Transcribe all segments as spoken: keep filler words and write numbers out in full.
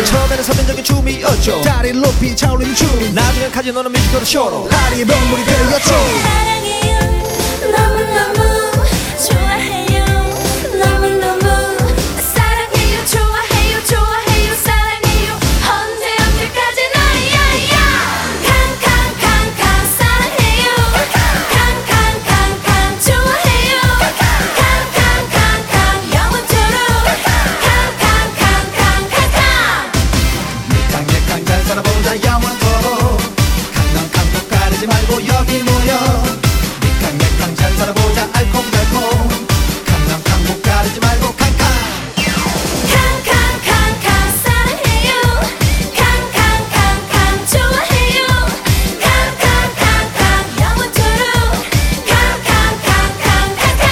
처음에는 선민적인 춤이었죠. 다리를 높이 차올리는 춤. 나중엔 카지노는 뮤지컬 쇼로 파리의 명물이 되었죠. 사랑해요 너무너무 좋아해요 너무너무 사랑해요 좋아해요 좋아해요 사랑해요 언제 언제까지나 야야 캉캉캉캉 사랑해요 캉캉캉캉 좋아해요 캉캉캉캉 영원토록 캉캉캉캉캉 캉캉캉 잘 살아보자 영원토록 캉캉캉 가리지 말고 여기 모여 캉캉캉 잘 살아보자 알콩달콩 캉캉캉 못 가리지 말고 캉캉 캉캉캉캉 사랑해요 캉캉캉캉 좋아해요 캉캉캉캉 영원토록 캉캉캉캉캉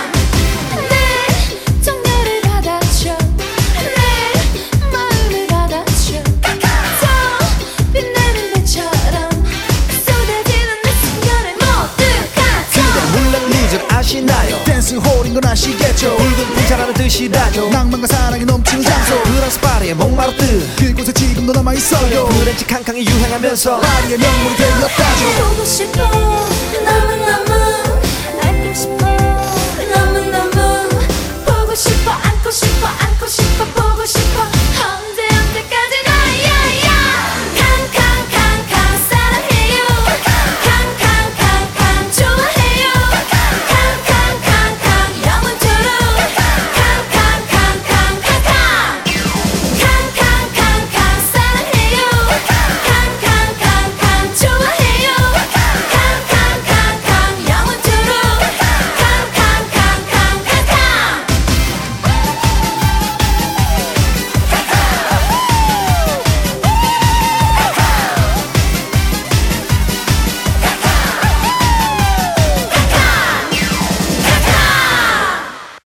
내 정열을 받아줘 내 마음을 받아줘 더 빛나는 배처럼 쏟아지는 내 순간을 모두 가져 물론 리즘 아시나요? 댄스홀인 건 아시겠죠. 붉은 풍차라는 뜻이라죠. 낭만과 사랑이 넘치는 장소. 프랑스 파리의 목마르트 그곳에 지금도 남아있어요. 프렌치 캉캉이 유행하면서 파리의 명물이 되었다죠. 보고 싶어 너무너무 알고 싶어 너무너무 보고 싶어 안고 싶어 안고 싶어